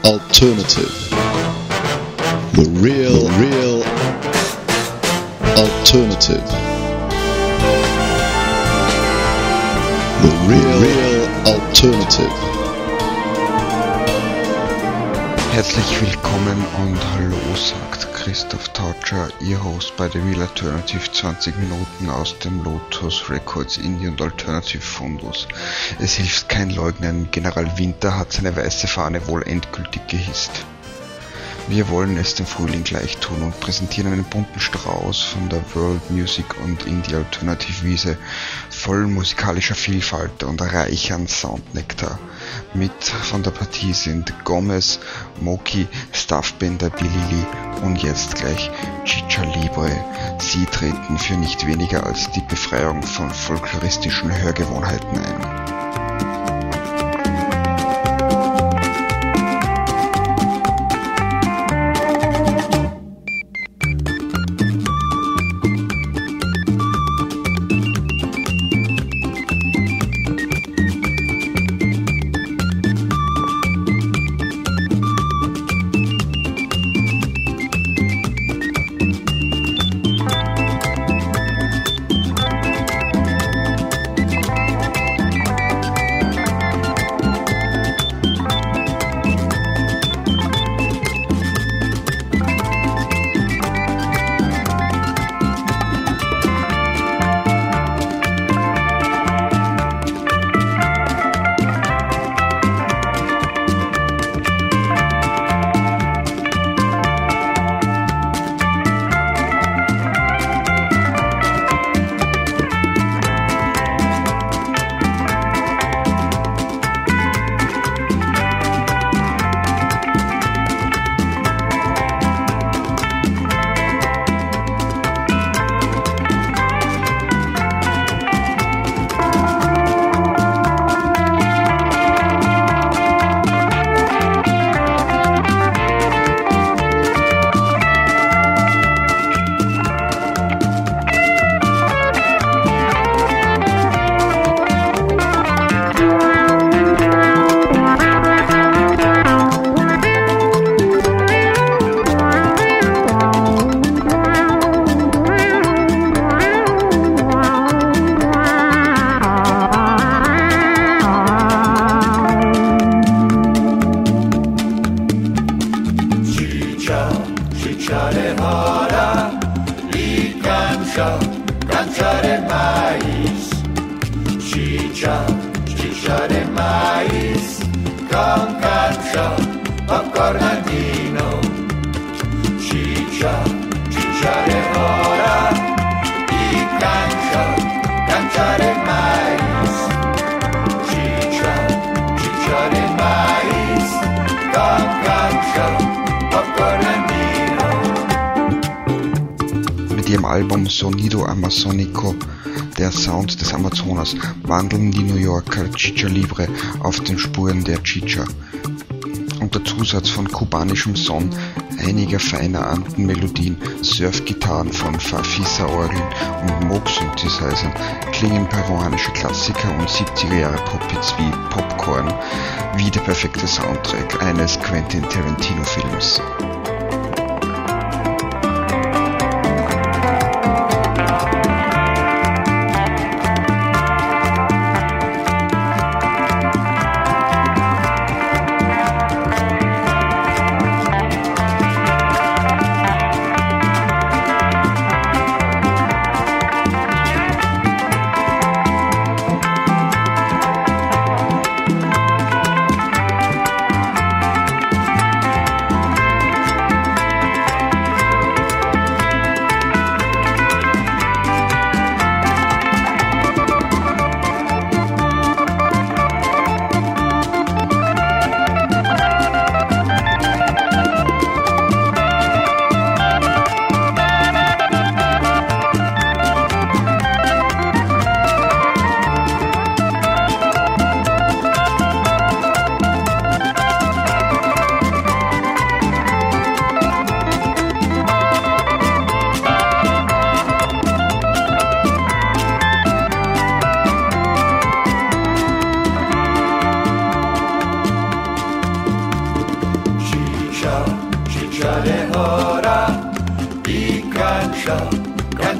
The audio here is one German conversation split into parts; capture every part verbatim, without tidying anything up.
alternative. The real, the real alternative. The real, real alternative. Herzlich willkommen und hallo, sagt Christoph Tautscher, Ihr Host bei The Real Alternative, zwanzig Minuten aus dem Lotus Records Indie und Alternative Fundus. Es hilft kein Leugnen, General Winter hat seine weiße Fahne wohl endgültig gehisst. Wir wollen es dem Frühling gleich tun und präsentieren einen bunten Strauß von der World Music und Indie Alternative Wiese, voll musikalischer Vielfalt und reich an Soundnektar. Mit von der Partie sind Gomez, Moki, Stuffbender, Bilili und jetzt gleich Chicha Libre. Sie treten für nicht weniger als die Befreiung von folkloristischen Hörgewohnheiten ein. Album Sonido Amazonico, der Sound des Amazonas, wandeln die New Yorker Chicha Libre auf den Spuren der Chicha. Unter Zusatz von kubanischem Son, einiger feiner Anden-Melodien, Surf-Gitarren von Farfisa-Orgeln und Moog-Synthesizern klingen peruanische Klassiker und siebziger Jahre Pop-Hits wie Popcorn, wie der perfekte Soundtrack eines Quentin Tarantino-Films.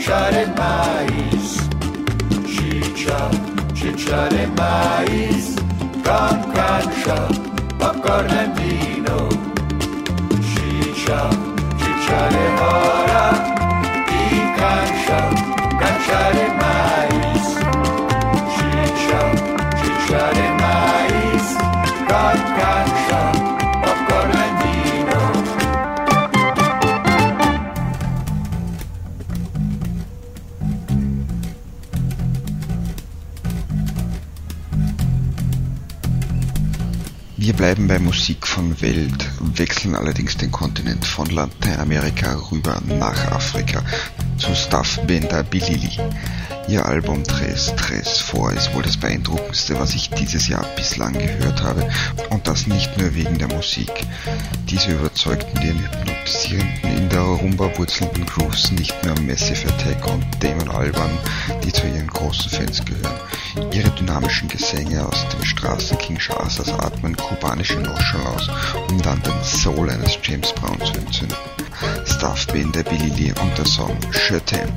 cancha de maíz, chicha, chicha de maíz, con cancha, popcorn and vino, chicha, chicha de mora, y cancha, cancha de maíz, chicha, chicha de maíz, con cancha, popcorn and vino. Wir bleiben bei Musik von Welt, wechseln allerdings den Kontinent von Lateinamerika rüber nach Afrika zu Stuff Benda Bilili. Ihr Album Tres Tres Four ist wohl das beeindruckendste, was ich dieses Jahr bislang gehört habe, und das nicht nur wegen der Musik. Diese überzeugten den hypnotisierenden, in der Rumba wurzelnden Grooves nicht nur Massive Attack und Damon Albarn, die zu ihren großen Fans gehören. Ihre dynamischen Gesänge aus dem Straßen-Kinshasas atmen kubanische Nonchalance, um dann den Soul eines James Brown zu entzünden. Stuff Benda Bilili und der Song Je t'aime.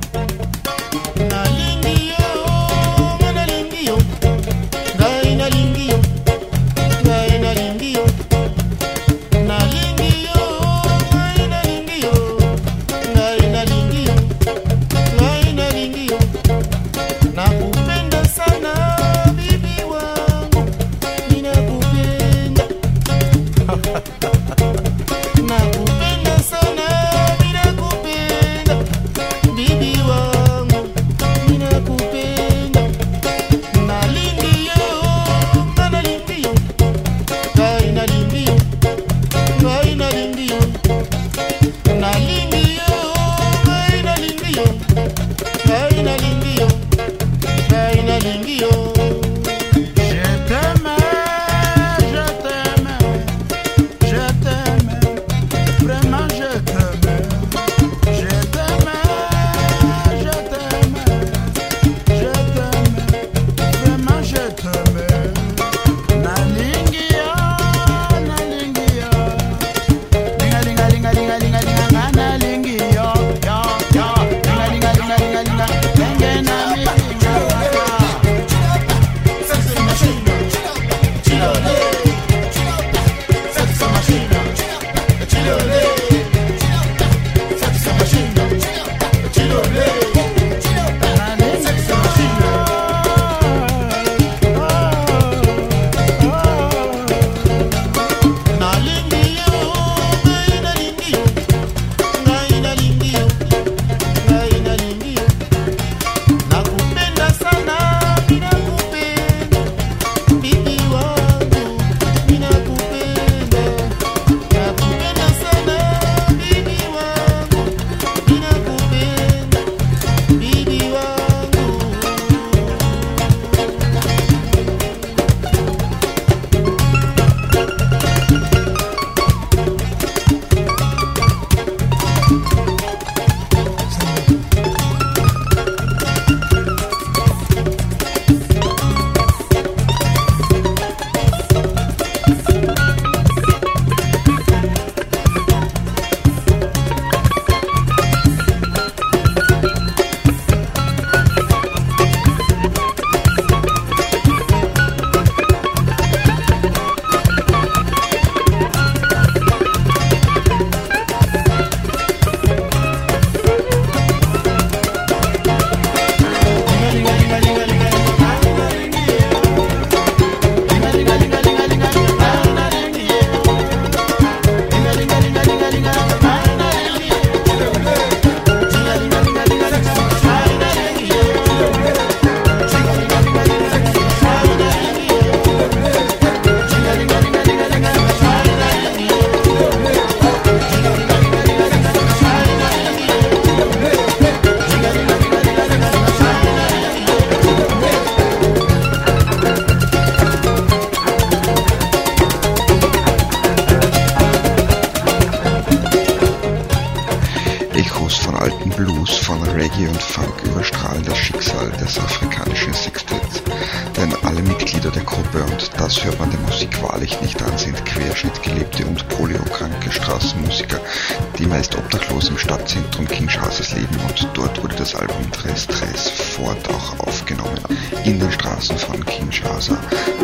Reggae und Funk überstrahlen das Schicksal des afrikanischen Sextetts. Denn Alle Mitglieder der Gruppe, und das hört man der Musik wahrlich nicht an, sind querschnittgelebte und poliokranke Straßenmusiker, die meist obdachlos im Stadtzentrum Kinshasas leben, und dort wurde das Album Tres Tres fort auch aufgenommen, in den Straßen von Kinshasa.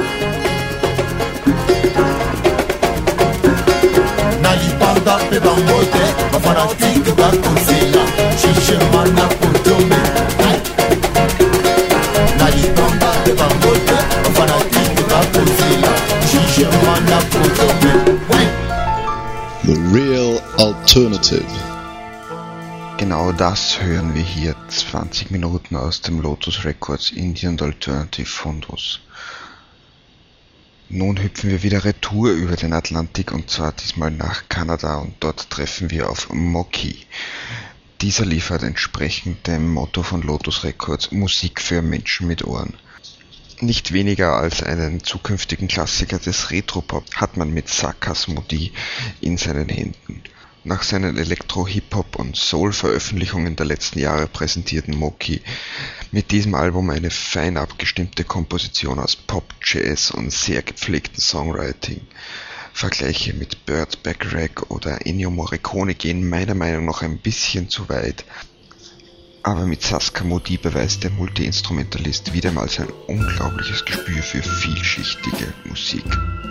The Real Alternative. Genau das hören wir hier, zwanzig Minuten aus dem Lotus Records Indie und Alternative Fundus. Nun hüpfen wir wieder retour über den Atlantik, und zwar diesmal nach Kanada, und dort treffen wir auf Moki. Dieser liefert entsprechend dem Motto von Lotus Records Musik für Menschen mit Ohren. Nicht weniger als einen zukünftigen Klassiker des Retropop hat man mit Sakas Modi in seinen Händen. Nach seinen Elektro-, Hip-Hop- und Soul-Veröffentlichungen der letzten Jahre präsentierten Moki mit diesem Album eine fein abgestimmte Komposition aus Pop, Jazz und sehr gepflegtem Songwriting. Vergleiche mit Burt Bacharach oder Ennio Morricone gehen meiner Meinung nach ein bisschen zu weit. Aber mit Saska Modi beweist der Multi-Instrumentalist wieder mal sein unglaubliches Gespür für vielschichtige Musik.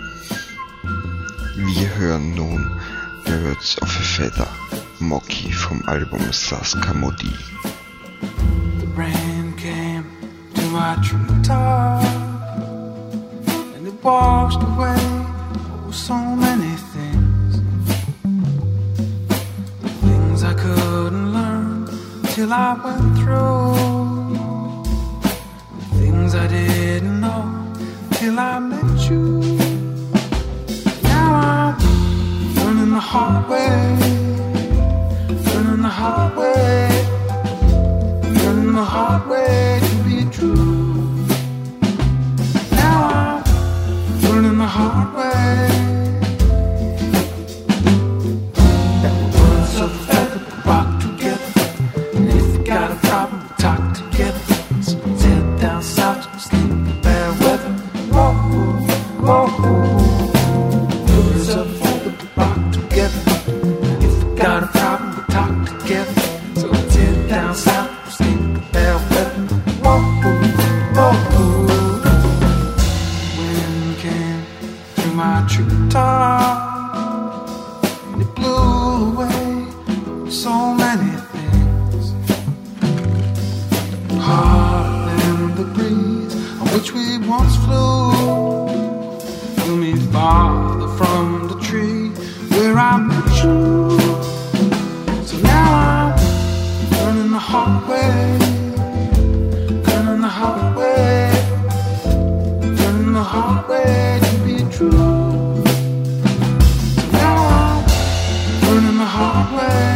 Wir hören nun Birds of a Feather, Moki vom Album Saska Modi. The rain came to my treetop and it washed away oh, so many things. Things I couldn't learn till I went through, things I didn't know till I met you. Now I'm learning the hard way, learning the hard way, learning the hard way to be true. Now I'm learning the hard way. Words of feather rock together. Got a problem, we talk together. So let's head down south to sleep in bad weather. Whoa, whoa, whoa. Birds of a feather rock together. If we got a problem, we talk together. So let's head down south to sleep in bad weather. Whoa, whoa. Wind came through my treetop and it blew away so many things. Harder than the breeze on which we once flew, flew me farther from the tree where I met you. So now I'm learning the hard way, learning the hard way, learning the hard way to be true. So now I'm learning the hard way.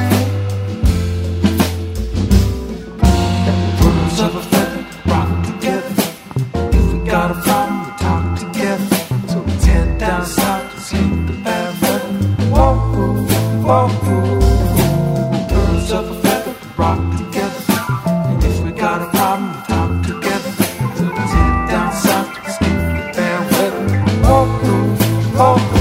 Of a feather, rock together. If we got a problem, we talk together. So let's head down south to sleep the bad weather. Whoa, whoa, whoa. Birds of a feather, rock together. And if we got a problem, we talk together. So let's head down south to sleep the bad weather. Whoa, whoa, whoa.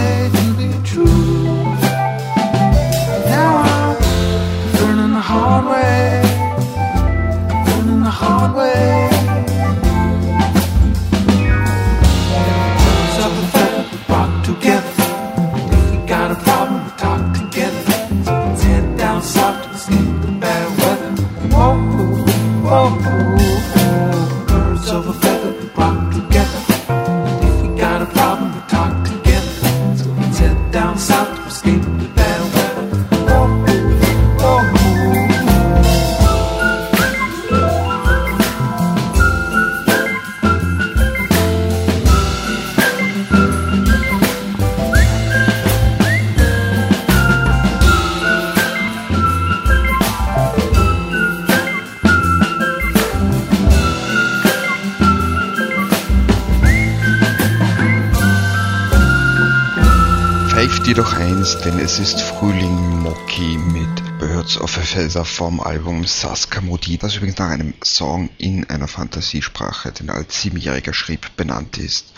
Hard south to escape the bad weather. Whoa, whoa, whoa, birds of a feather we rock together. And if we got a problem, we talk together. So let's head down south to escape the bad weather. Whoa, whoa, whoa. Pfeift jedoch eins, denn es ist Frühling Moki mit Birds of a Feather vom Album Saskamudi, das übrigens nach einem Song in einer Fantasiesprache, den er als Siebenjähriger schrieb, benannt ist.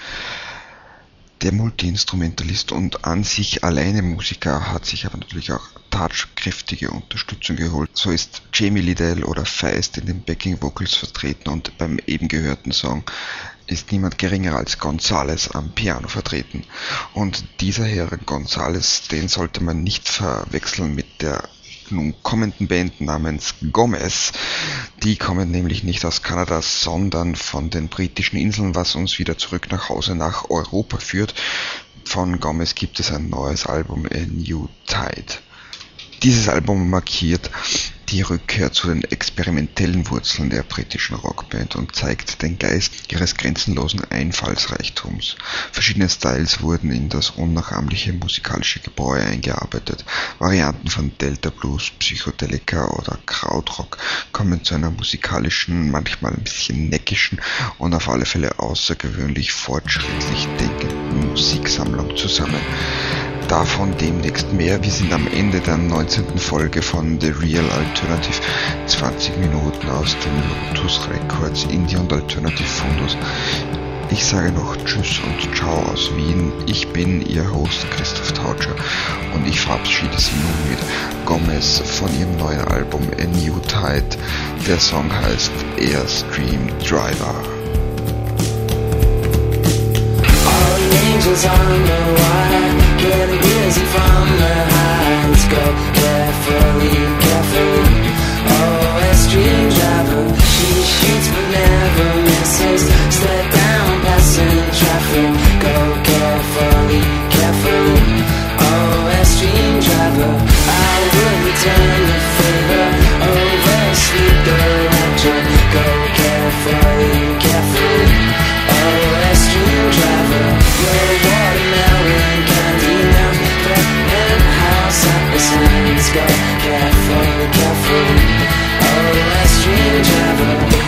Der Multiinstrumentalist und an sich alleine Musiker hat sich aber natürlich auch tatkräftige Unterstützung geholt. So ist Jamie Liddell oder Feist in den Backing Vocals vertreten und beim eben gehörten Song ist niemand geringer als Gonzales am Piano vertreten. Und dieser Herr Gonzales, den sollte man nicht verwechseln mit der nun kommenden Band namens Gomez. Die kommen nämlich nicht aus Kanada, sondern von den britischen Inseln, was uns wieder zurück nach Hause nach Europa führt. Von Gomez gibt es ein neues Album, A New Tide. Dieses Album markiert die Rückkehr zu den experimentellen Wurzeln der britischen Rockband und zeigt den Geist ihres grenzenlosen Einfallsreichtums. Verschiedene Styles wurden in das unnachahmliche musikalische Gebräu eingearbeitet. Varianten von Delta Blues, Psychedelika oder Krautrock kommen zu einer musikalischen, manchmal ein bisschen neckischen und auf alle Fälle außergewöhnlich fortschrittlich denkenden Musiksammlung zusammen. Davon demnächst mehr. Wir sind am Ende der neunzehnten Folge von The Real Alternative, zwanzig Minuten aus dem Lotus Records Indie und Alternative Fundus. Ich sage noch Tschüss und Ciao aus Wien. Ich bin Ihr Host Christoph Tautscher und ich verabschiede Sie nun mit Gomez von ihrem neuen Album A New Tide. Der Song heißt Airstream Driver. All the angels on the wire, getting dizzy from the heights. Go carefully, carefully. Oh, Airstream driver, she shoots but never misses. Step down, passing traffic. Go carefully, carefully. Oh, Airstream driver, I will return the favor. Oversleep the rapture. Go carefully, carefully. Oh, Airstream driver, your watermelon candy now. The penthouse at the sands. Go carefully, carefully. Oh, Airstream driver.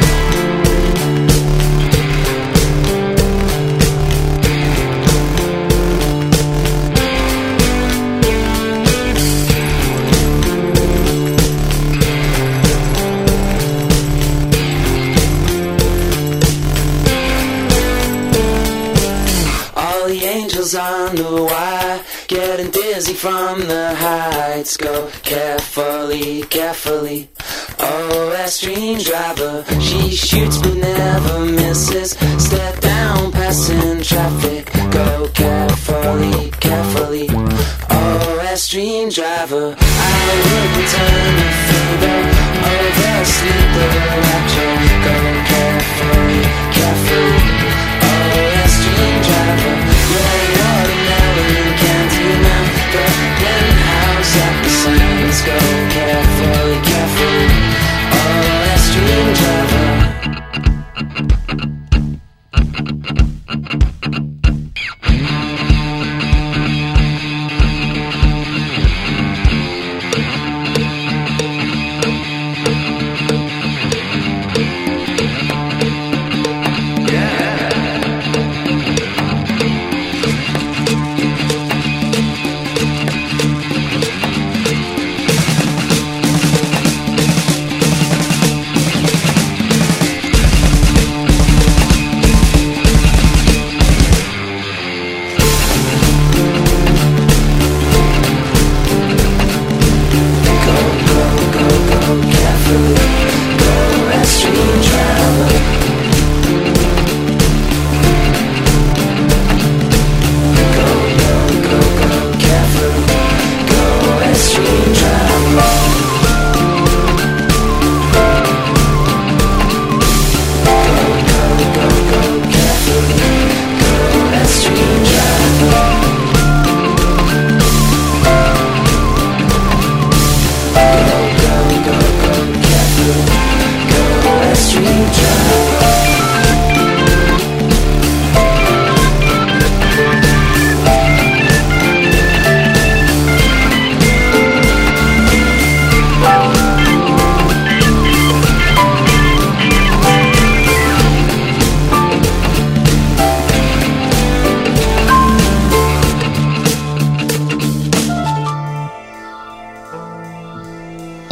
On the wire, getting dizzy from the heights. Go carefully, carefully. Oh, Airstream driver, she shoots but never misses. Step down, passing traffic. Go carefully, carefully. Oh, Airstream driver, I will return the favor. Oversleep the rapture. Go carefully, carefully. Oh, Airstream driver, yeah. Watermelon candy now, the penthouse at the sands. Go carefully, carefully. Oh, Airstream driver.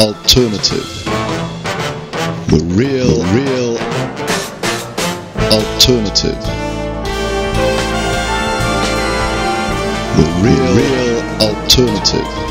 alternative. The real, real alternative. The real, real alternative.